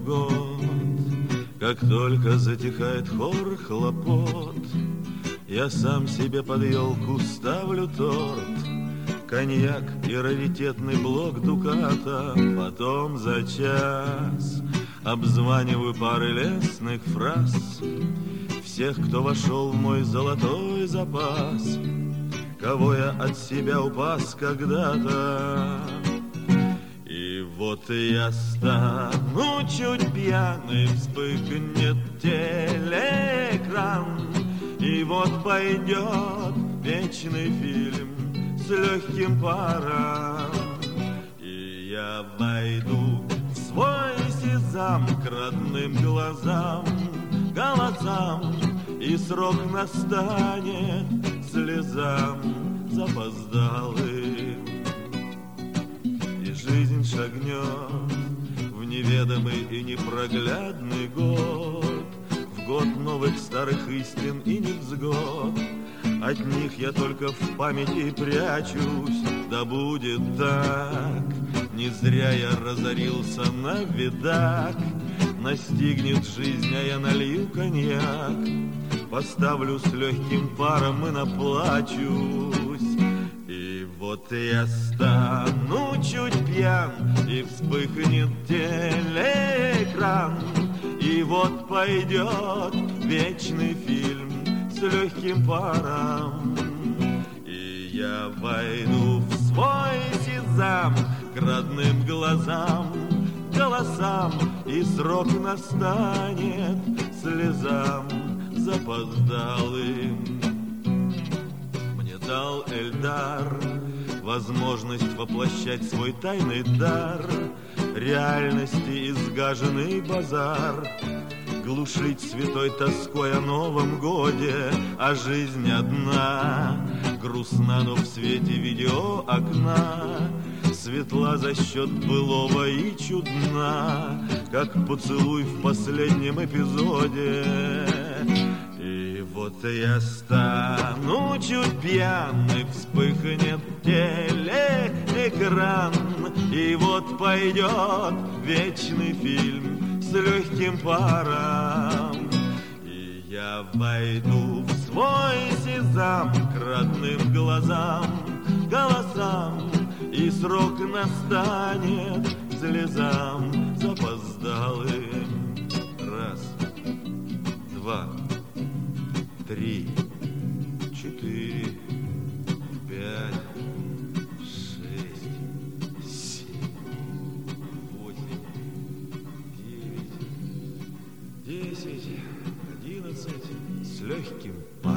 год. Как только затихает хор хлопот, я сам себе под елку ставлю торт, коньяк и раритетный блок Дуката. Потом за час обзваниваю пары лестных фраз всех, кто вошел в мой золотой запас, кого я от себя упас когда-то. И вот я стану чуть пьяный, вспыхнет телеэкран, и вот пойдет вечный фильм с легким паром. И я войду в свой сезам к родным глазам, голосам, и срок настанет слезам запоздалым. И жизнь шагнет в неведомый и непроглядный год, в год новых старых истин и невзгод. От них я только в памяти прячусь, да будет так. Не зря я разорился на видак. Настигнет жизнь, а я налью коньяк, поставлю с легким паром и наплачусь. И вот я стану чуть пьян, и вспыхнет телеэкран, и вот пойдет вечный фильм с легким паром. И я войду в свой сезам к родным глазам, голосам, и срок настанет слезам запоздалым. Мне дал Эльдар возможность воплощать свой тайный дар, реальности изгаженный базар, глушить святой тоской о Новом годе, а жизнь одна, грустна, но в свете видеоокна, светла за счет былого и чудна, как поцелуй в последнем эпизоде. И вот я стану чуть пьяный, вспыхнет телеэкран, и вот пойдет вечный фильм с легким паром. И я войду в свой сезам к родным глазам, голосам, и срок настанет слезам запоздалым. Раз, два, три, четыре, пять, шесть, семь, восемь, девять, 10, 11 с легким паром.